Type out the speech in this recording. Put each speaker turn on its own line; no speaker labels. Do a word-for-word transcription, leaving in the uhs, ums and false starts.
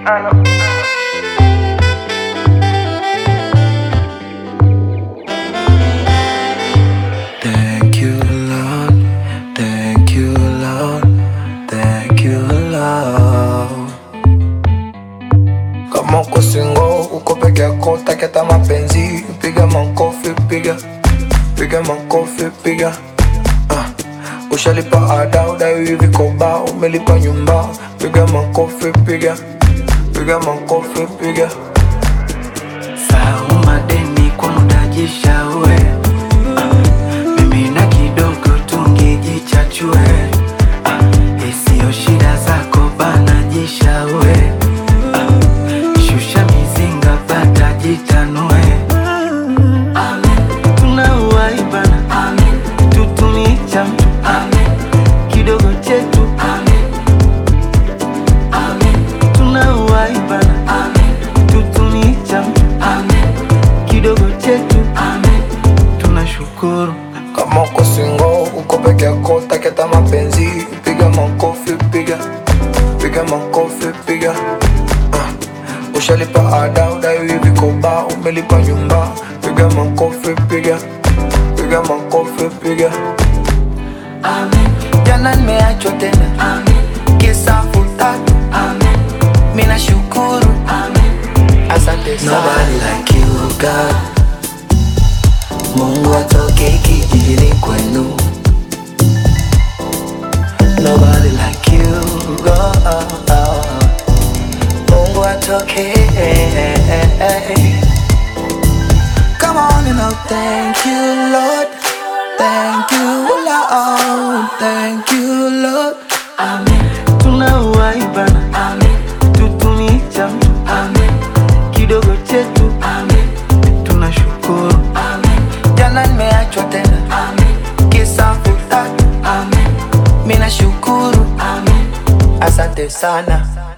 Ano.
Thank you Lord, thank you Lord, thank you Lord. Kama uko single, uko peke yako, taketa mapenzi, piga makofi, piga piga makofi, piga ah. Ushalipa ada, udai hivi koba, umelipa nyumba, piga makofi, piga piga makofi, piga.
Sahau madeni kwa mudajisha uwe ah. Mimi na kidogo tungejichachue ah. Isio shida zako bana jisha uwe ah. Shusha mizinga bata jitanue. Amen. Tunauwai bana. Amen. Tutumicha mtu. Amen. Kidogo chetu. Amen. Amen. Tunauwai bana. Amen. Tutumicha mtu. Amen. Kidogo chetu. Amen. Tunashukuru.
Kama uko single, uko peke yako, taketa mapenzi, piga makofi, piga piga makofi, piga ah. Ushalipa ada, udai hivi koba, umelipa nyumba, piga makofi, piga piga makofi, piga.
Amen.
Jana nimeachwa tena,
Amen.
kisa futatu,
Amen.
mina shukuru,
Amen.
asante sana.
Nobody like you, God. Mungu atoke kijijini kwenu. Nobody like you, God. Mungu atoke.
Come on and now, thank you Lord, thank you Lord, thank you Lord.
Amen. Tunauwai bana. Amen. Tutumicha mtu. Amen. Kidogo chetu. Amen. Tunashukuru. Amen.
Jana nimeachwa tena,
Amen.
kisa futatu,
Amen.
mina shukuru,
Amen.
asante sana.